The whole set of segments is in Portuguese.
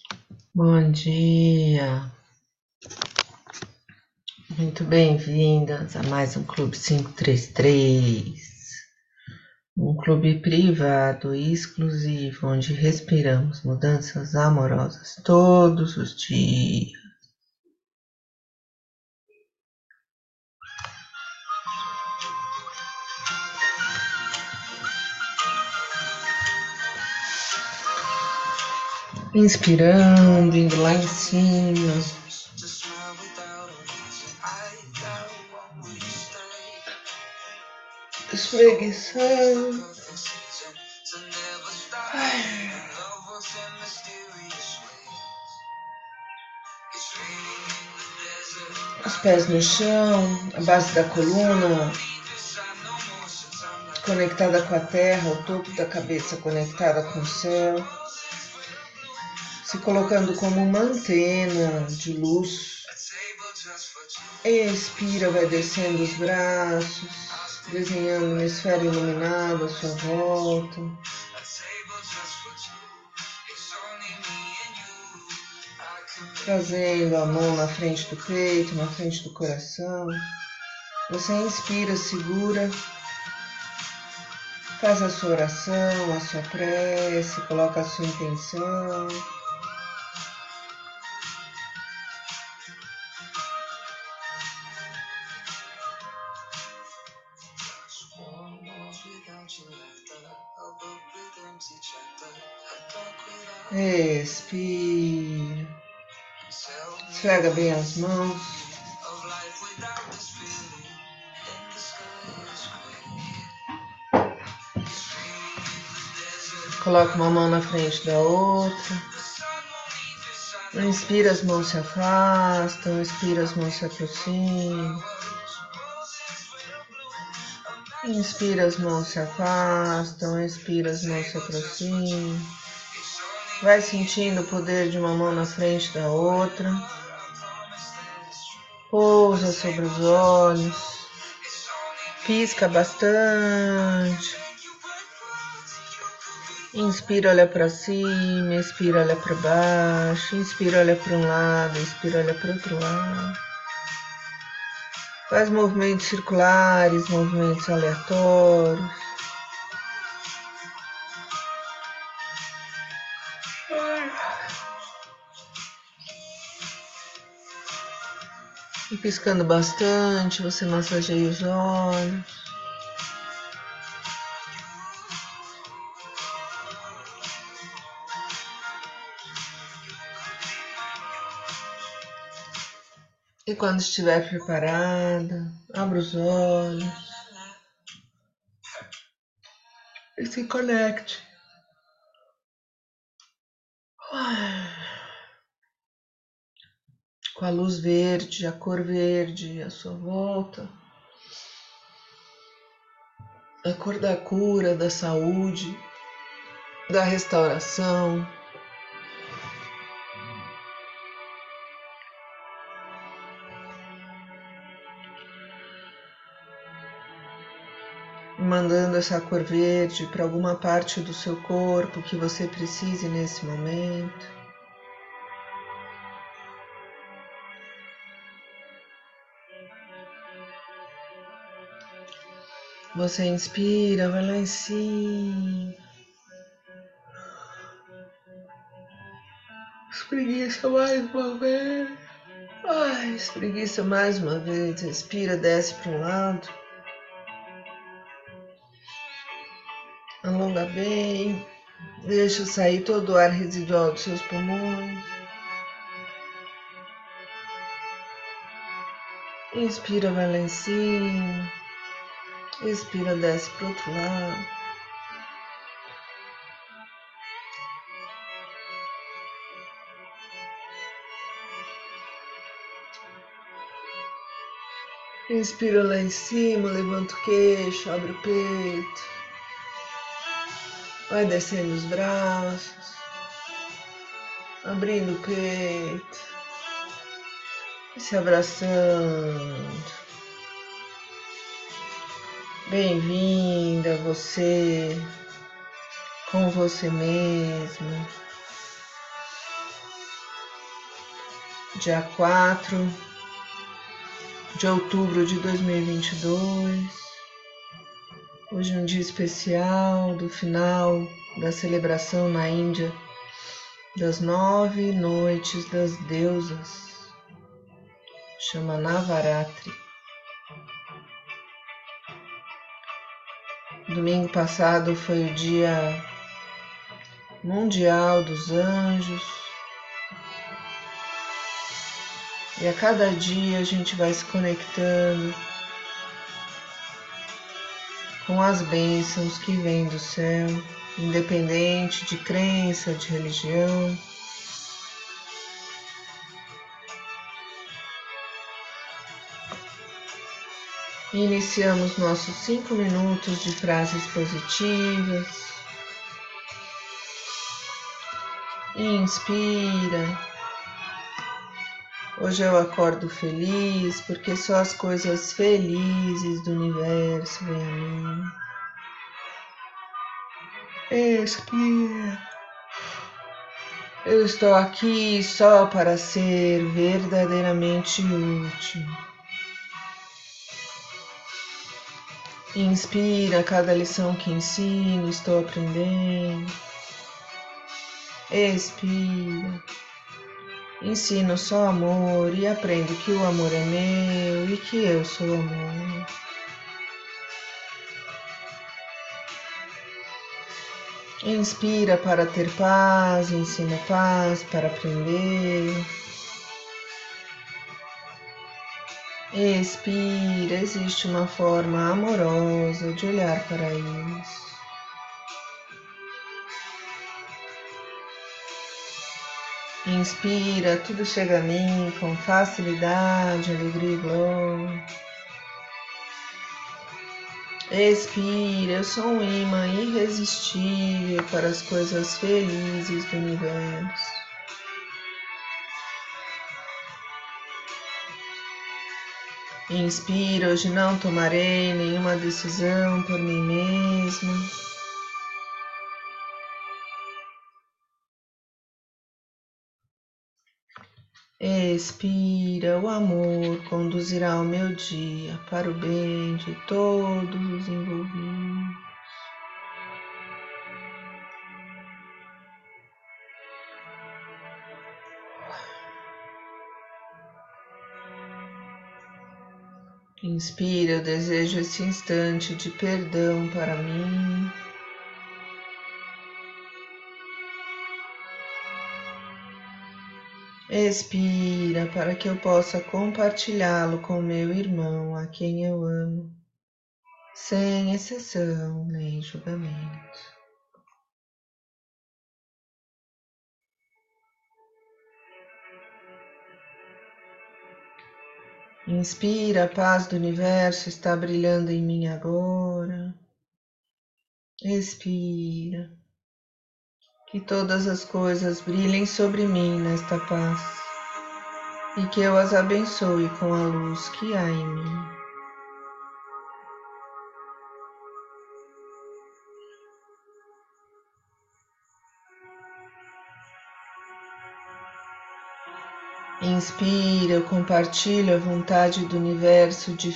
Bom dia, muito bem-vindas a mais um Clube 533, um clube privado e exclusivo onde respiramos mudanças amorosas todos os dias. Inspirando, indo lá em cima, espreguiçando. Os pés no chão, a base da coluna conectada com a terra, o topo da cabeça conectada com o céu, se colocando como uma antena de luz. Expira, vai descendo os braços, desenhando uma esfera iluminada à sua volta. Trazendo a mão na frente do peito, na frente do coração. Você inspira, segura, faz a sua oração, a sua prece, coloca a sua intenção. Expira. Esfrega bem as mãos. Coloca uma mão na frente da outra. Inspira, as mãos se afastam. Expira, as mãos se aproximam. Inspira, as mãos se afastam. Expira, as mãos se aproximam. Vai sentindo o poder de uma mão na frente da outra. Pousa sobre os olhos. Pisca bastante. Inspira, olha para cima, expira, olha para baixo, inspira, olha para um lado, expira, olha para outro lado. Faz movimentos circulares, movimentos aleatórios. E piscando bastante, você massageia os olhos. E quando estiver preparada, abra os olhos e se conecte com a luz verde, a cor verde à sua volta, a cor da cura, da saúde, da restauração. Mandando essa cor verde para alguma parte do seu corpo que você precise nesse momento. Você inspira, vai lá em cima. Espreguiça mais uma vez. Espreguiça mais uma vez. Respira, desce para um lado. Alonga bem. Deixa sair todo o ar residual dos seus pulmões. Inspira, vai lá em cima. Expira, desce para o outro lado. Inspira lá em cima, levanta o queixo, abre o peito. Vai descendo os braços, abrindo o peito e se abraçando. Bem-vinda você, com você mesma. dia 4 de outubro de 2022. Hoje é um dia especial do final da celebração na Índia das 9 noites das deusas, chama Navaratri. Domingo passado foi o Dia Mundial dos Anjos. E a cada dia a gente vai se conectando com as bênçãos que vêm do céu, independente de crença, de religião. Iniciamos nossos 5 minutos de frases positivas. Inspira. Hoje eu acordo feliz porque só as coisas felizes do universo vêm a mim. Expira. Eu estou aqui só para ser verdadeiramente útil. Inspira, cada lição que ensino, estou aprendendo. Expira. Ensino só amor e aprendo que o amor é meu e que eu sou amor. Inspira para ter paz, ensina paz para aprender. Expira, existe uma forma amorosa de olhar para isso. Inspira, tudo chega a mim com facilidade, alegria e glória. Expira, eu sou um imã irresistível para as coisas felizes do universo. Inspira, hoje não tomarei nenhuma decisão por mim mesma. Expira, o amor conduzirá o meu dia para o bem de todos os envolvidos. Inspira, eu desejo esse instante de perdão para mim. Expira, para que eu possa compartilhá-lo com meu irmão, a quem eu amo, sem exceção nem julgamento. Inspira, a paz do universo está brilhando em mim agora. Expira, que todas as coisas brilhem sobre mim nesta paz e que eu as abençoe com a luz que há em mim. Inspira, eu compartilho a vontade do universo de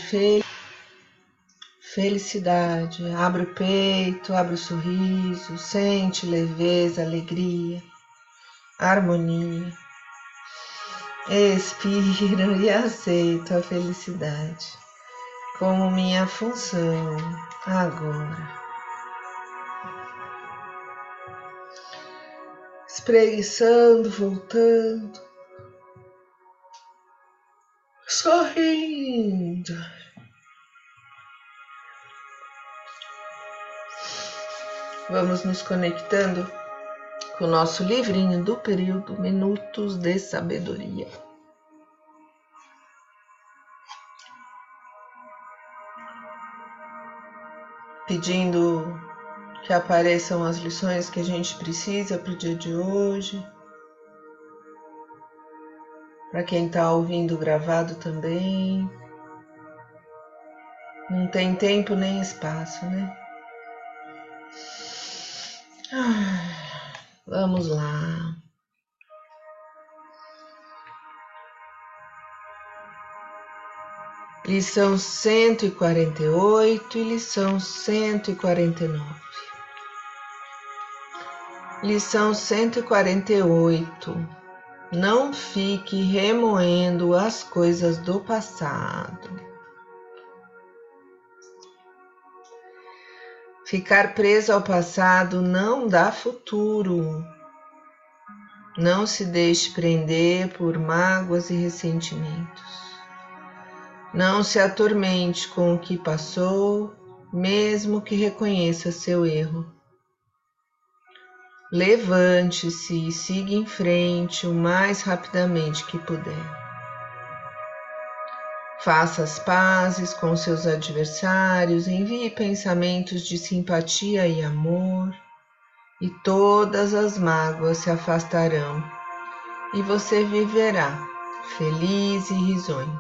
felicidade. Abre o peito, abre o sorriso, sente leveza, alegria, harmonia. Expira e aceito a felicidade como minha função agora. Espreguiçando, voltando, sorrindo. Vamos nos conectando com o nosso livrinho do período Minutos de Sabedoria. Pedindo que apareçam as lições que a gente precisa para o dia de hoje. Para quem está ouvindo gravado também. Não tem tempo nem espaço, né? Vamos lá. Lição 148 e lição 149. Lição 148. Não fique remoendo as coisas do passado. Ficar preso ao passado não dá futuro. Não se deixe prender por mágoas e ressentimentos. Não se atormente com o que passou, mesmo que reconheça seu erro. Levante-se e siga em frente o mais rapidamente que puder. Faça as pazes com seus adversários, envie pensamentos de simpatia e amor, e todas as mágoas se afastarão, e você viverá feliz e risonho.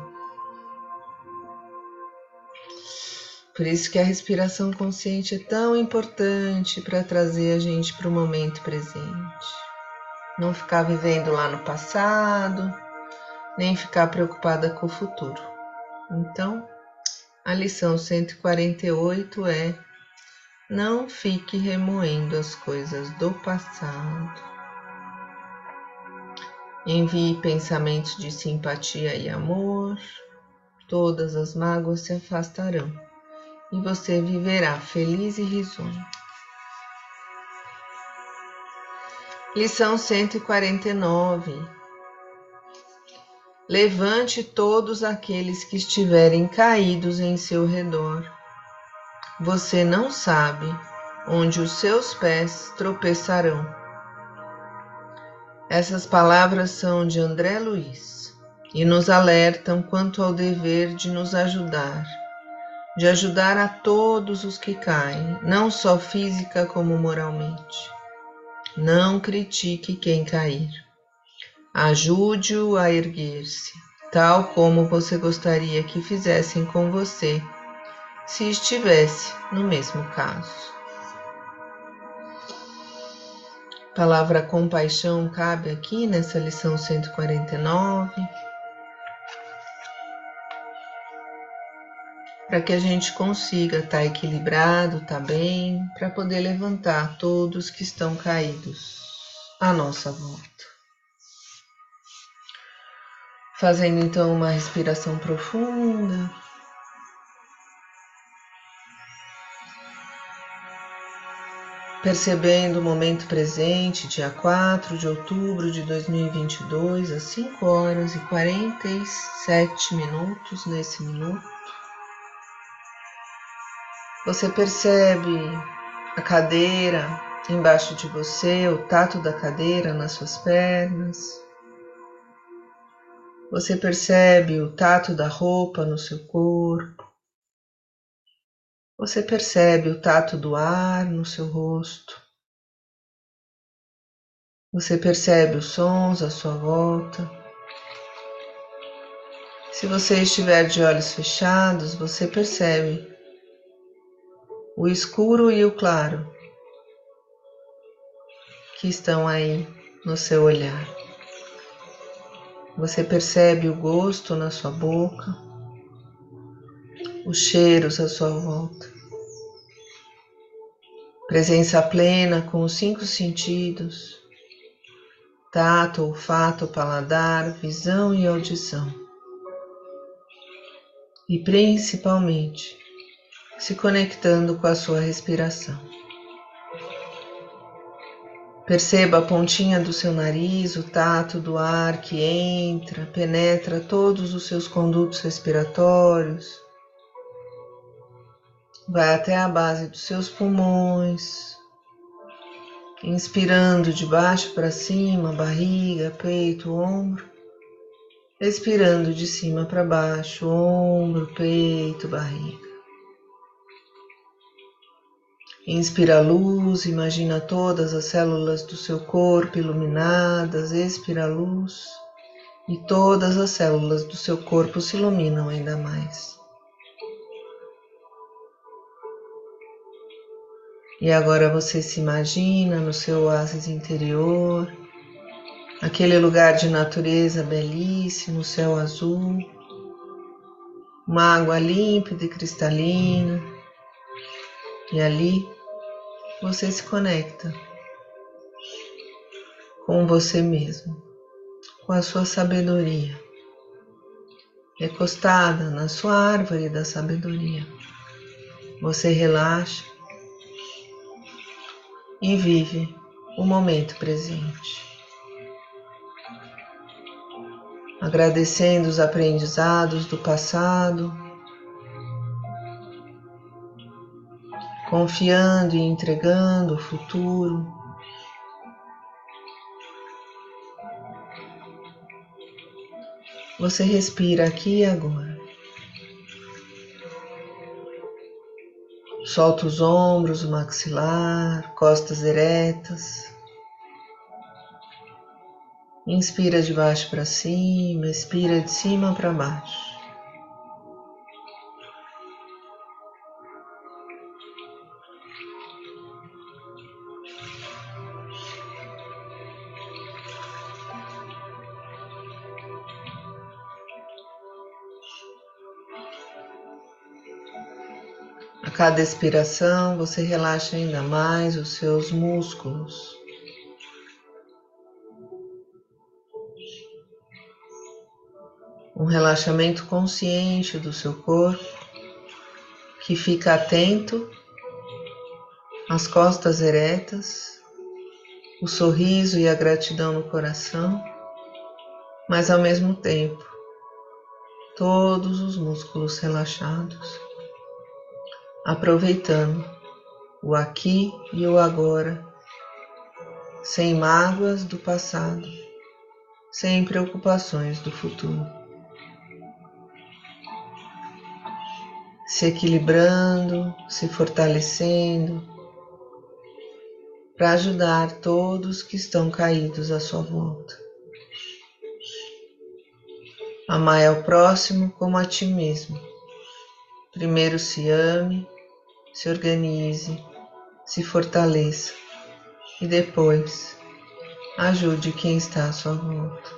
Por isso que a respiração consciente é tão importante para trazer a gente para o momento presente. Não ficar vivendo lá no passado, nem ficar preocupada com o futuro. Então, a lição 148 é: não fique remoendo as coisas do passado. Envie pensamentos de simpatia e amor, todas as mágoas se afastarão. E você viverá feliz e risonho. Lição 149. Levante todos aqueles que estiverem caídos em seu redor. Você não sabe onde os seus pés tropeçarão. Essas palavras são de André Luiz e nos alertam quanto ao dever de nos ajudar. De ajudar a todos os que caem, não só física como moralmente. Não critique quem cair. Ajude-o a erguer-se, tal como você gostaria que fizessem com você, se estivesse no mesmo caso. A palavra compaixão cabe aqui nessa lição 149. Para que a gente consiga estar equilibrado, estar bem, para poder levantar todos que estão caídos à nossa volta. Fazendo então uma respiração profunda. Percebendo o momento presente, dia 4 de outubro de 2022, às 5 horas e 47 minutos, nesse minuto. Você percebe a cadeira embaixo de você, o tato da cadeira nas suas pernas. Você percebe o tato da roupa no seu corpo. Você percebe o tato do ar no seu rosto. Você percebe os sons à sua volta. Se você estiver de olhos fechados, você percebe o escuro e o claro que estão aí no seu olhar. Você percebe o gosto na sua boca, os cheiros à sua volta. Presença plena com os 5 sentidos, tato, olfato, paladar, visão e audição. E principalmente, se conectando com a sua respiração. Perceba a pontinha do seu nariz, o tato do ar que entra, penetra todos os seus condutos respiratórios, vai até a base dos seus pulmões, inspirando de baixo para cima, barriga, peito, ombro, expirando de cima para baixo, ombro, peito, barriga. Inspira a luz, imagina todas as células do seu corpo iluminadas, expira a luz e todas as células do seu corpo se iluminam ainda mais. E agora você se imagina no seu oásis interior, aquele lugar de natureza belíssimo, céu azul. uma água límpida e cristalina, e ali você se conecta com você mesmo, com a sua sabedoria, recostada na sua árvore da sabedoria. Você relaxa e vive o momento presente, agradecendo os aprendizados do passado, confiando e entregando o futuro. Você respira aqui e agora. Solta os ombros, o maxilar, costas eretas. Inspira de baixo para cima, expira de cima para baixo. A cada expiração, você relaxa ainda mais os seus músculos. Um relaxamento consciente do seu corpo, que fica atento às costas eretas, o sorriso e a gratidão no coração, mas ao mesmo tempo, todos os músculos relaxados, aproveitando o aqui e o agora, sem mágoas do passado, sem preocupações do futuro. Se equilibrando, se fortalecendo, para ajudar todos que estão caídos à sua volta. Amar ao próximo como a ti mesmo. Primeiro se ame, se organize, se fortaleça e depois ajude quem está à sua volta.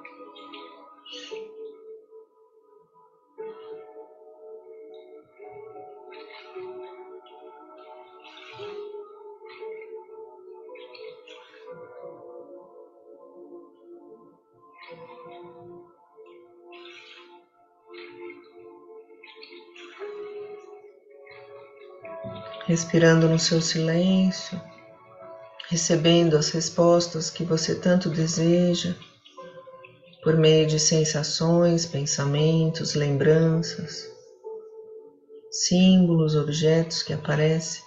Respirando no seu silêncio, recebendo as respostas que você tanto deseja, por meio de sensações, pensamentos, lembranças, símbolos, objetos que aparecem,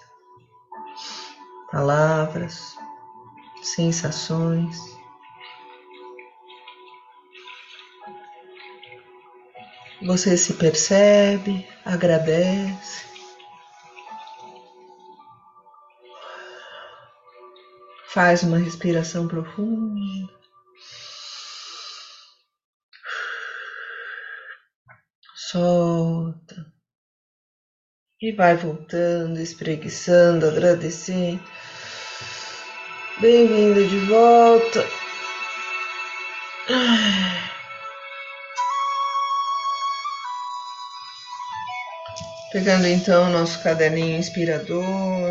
palavras, sensações. Você se percebe, agradece. Faz uma respiração profunda. Solta. E vai voltando, espreguiçando, agradecendo. Bem-vindo de volta. Pegando então o nosso caderninho inspirador.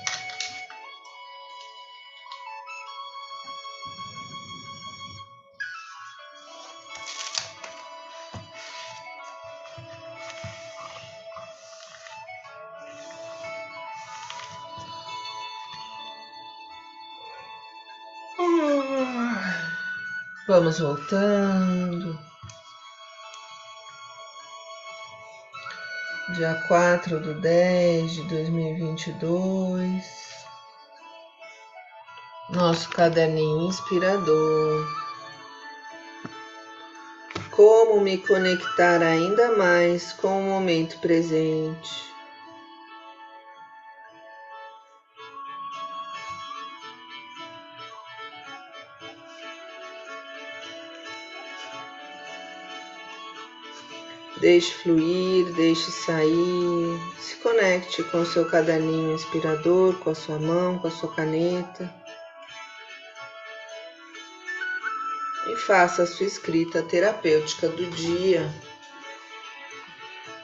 Vamos voltando. Dia 4/10/2022. Nosso caderninho inspirador. Como me conectar ainda mais com o momento presente? Deixe fluir, deixe sair, se conecte com o seu caderninho inspirador, com a sua mão, com a sua caneta e faça a sua escrita terapêutica do dia.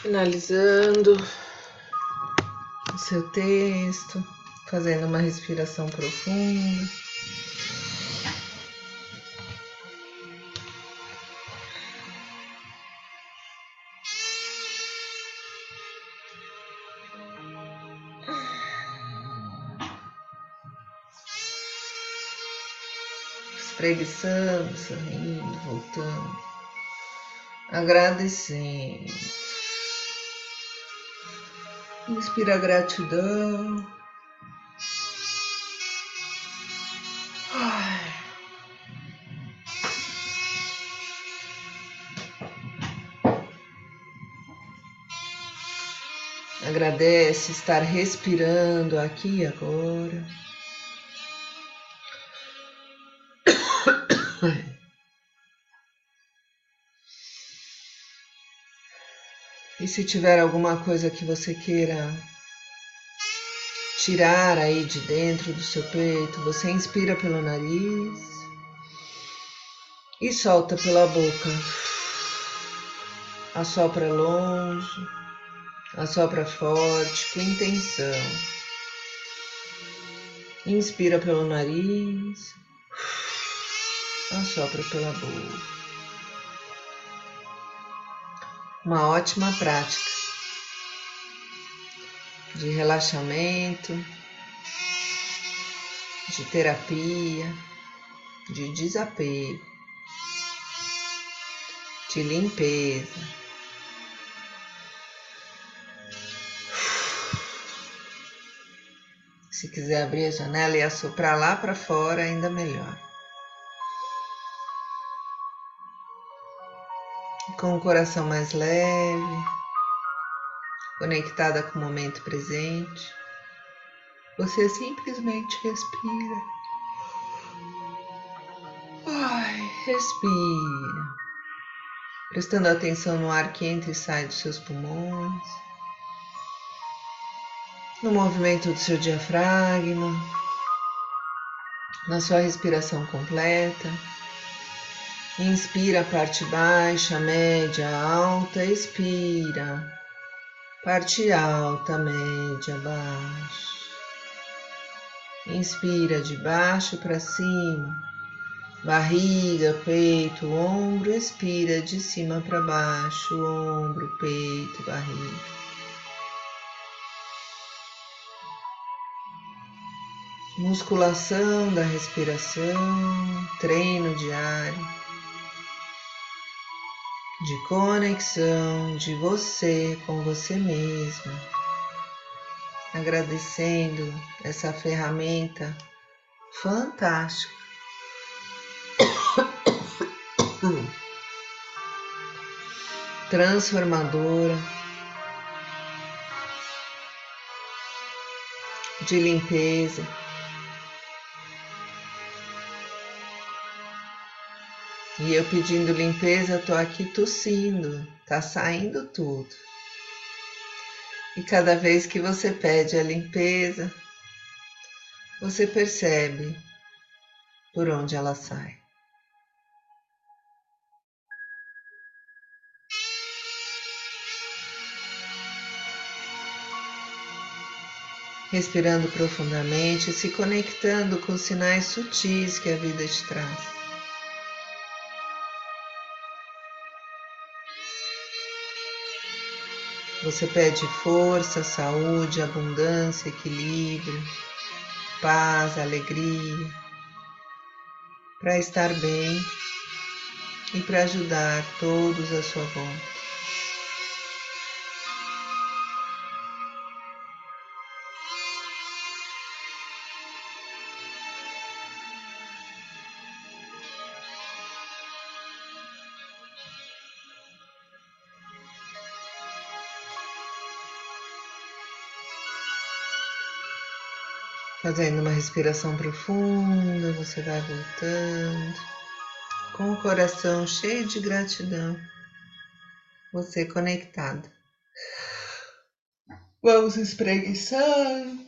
Finalizando o seu texto, fazendo uma respiração profunda. Espreguiçando, sorrindo, voltando, agradecendo. Inspira gratidão. Agradece estar respirando aqui e agora. E se tiver alguma coisa que você queira tirar aí de dentro do seu peito, você inspira pelo nariz e solta pela boca. Assopra longe, assopra forte, com intenção. Inspira pelo nariz, assopra pela boca. Uma ótima prática de relaxamento, de terapia, de desapego, de limpeza. Se quiser abrir a janela e assoprar lá para fora, ainda melhor. Com o coração mais leve, conectada com o momento presente, você simplesmente respira. Respira, prestando atenção no ar que entra e sai dos seus pulmões, no movimento do seu diafragma, na sua respiração completa. Inspira a parte baixa, média, alta, expira. Parte alta, média, baixa. Inspira de baixo para cima, barriga, peito, ombro. Expira de cima para baixo, ombro, peito, barriga. Musculação da respiração, treino diário de conexão de você com você mesmo, agradecendo essa ferramenta fantástica, transformadora, de limpeza. E eu pedindo limpeza, tô aqui tossindo, tá saindo tudo. E cada vez que você pede a limpeza, você percebe por onde ela sai. Respirando profundamente, se conectando com os sinais sutis que a vida te traz. Você pede força, saúde, abundância, equilíbrio, paz, alegria, para estar bem e para ajudar todos à sua volta. Fazendo uma respiração profunda, você vai voltando, com o coração cheio de gratidão, você conectado. Vamos espreguiçando,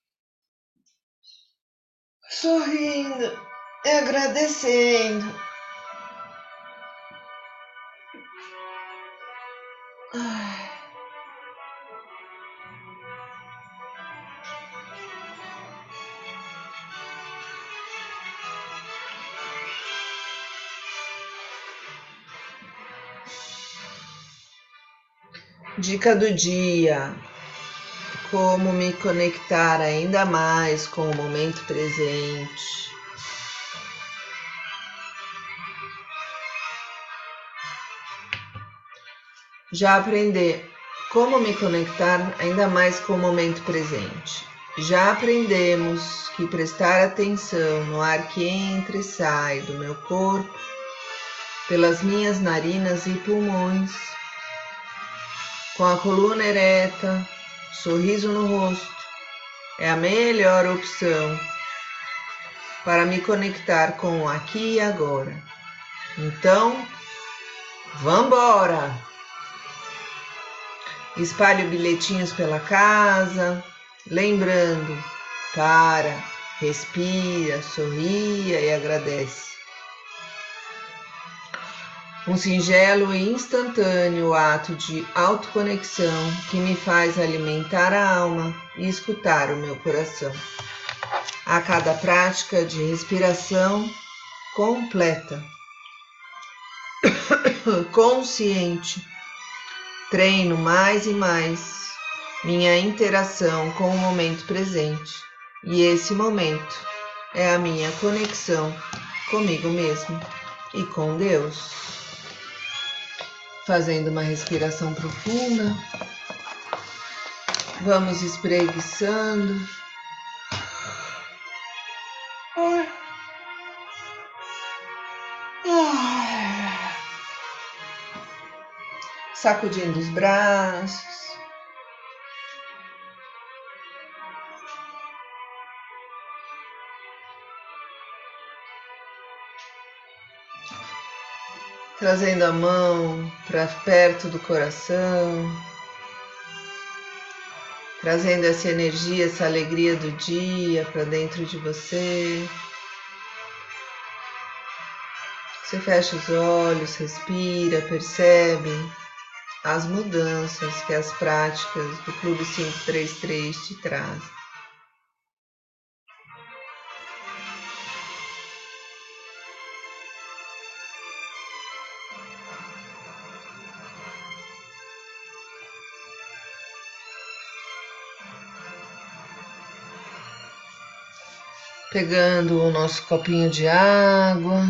sorrindo e agradecendo. Dica do dia: como me conectar ainda mais com o momento presente. Já aprender como me conectar ainda mais com o momento presente. Já aprendemos que prestar atenção no ar que entra e sai do meu corpo, pelas minhas narinas e pulmões, com a coluna ereta, sorriso no rosto, é a melhor opção para me conectar com o aqui e agora. Então, vambora! Espalhe bilhetinhos pela casa, lembrando, para, respira, sorria e agradece. Um singelo e instantâneo ato de autoconexão que me faz alimentar a alma e escutar o meu coração. A cada prática de respiração completa, consciente, treino mais e mais minha interação com o momento presente. E esse momento é a minha conexão comigo mesmo e com Deus. Fazendo uma respiração profunda, vamos espreguiçando. Sacudindo os braços. Trazendo a mão para perto do coração. Trazendo essa energia, essa alegria do dia para dentro de você. Você fecha os olhos, respira, percebe as mudanças que as práticas do Clube 533 te trazem. Pegando o nosso copinho de água.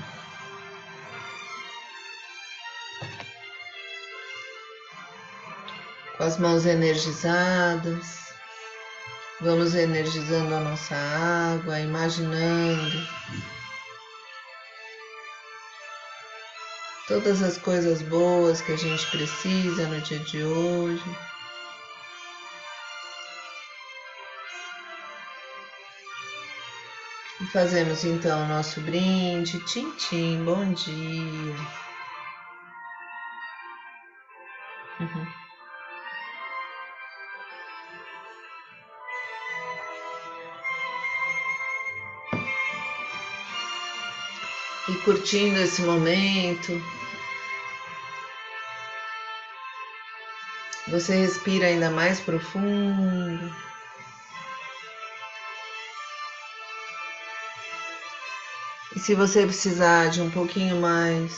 Com as mãos energizadas, vamos energizando a nossa água, imaginando todas as coisas boas que a gente precisa no dia de hoje. E fazemos então o nosso brinde. Tchim, tchim, bom dia. E curtindo esse momento, você respira ainda mais profundo. E se você precisar de um pouquinho mais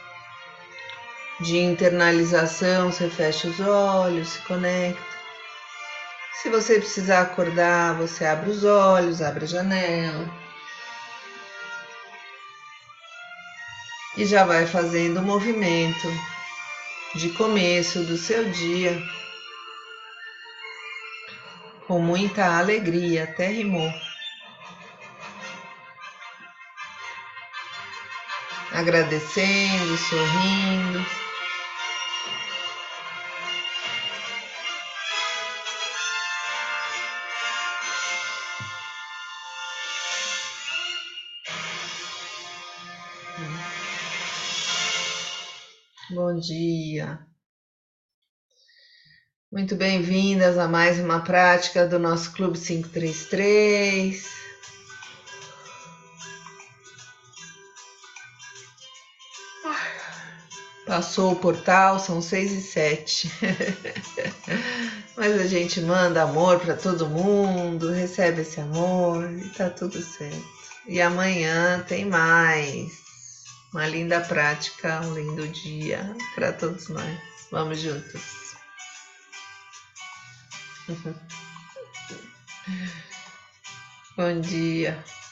de internalização, você fecha os olhos, se conecta. Se você precisar acordar, você abre os olhos, abre a janela. E já vai fazendo o movimento de começo do seu dia com muita alegria, até rimou. Agradecendo, sorrindo. Bom dia. Muito bem-vindas a mais uma prática do nosso Clube 533. Passou o portal, são 6h07. Mas a gente manda amor para todo mundo, recebe esse amor e tá tudo certo. E amanhã tem mais. Uma linda prática, um lindo dia para todos nós. Vamos juntos. Bom dia.